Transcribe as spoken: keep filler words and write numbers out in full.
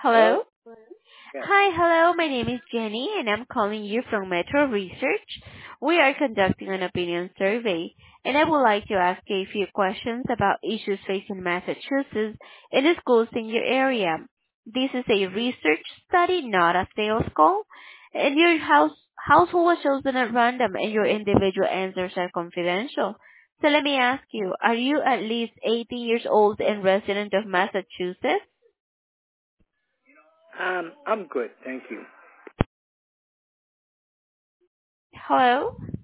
Hello? Hello? Yes. Hi, hello. My name is Jenny, and I'm calling you from Metro Research. We are conducting an opinion survey, and I would like to ask you a few questions about issues facing Massachusetts and the schools in your area. This is a research study, not a sales call, and your house household was chosen at random, and your individual answers are confidential. So let me ask you, are you at least eighteen years old and resident of Massachusetts? Um, I'm good, thank you. Hello?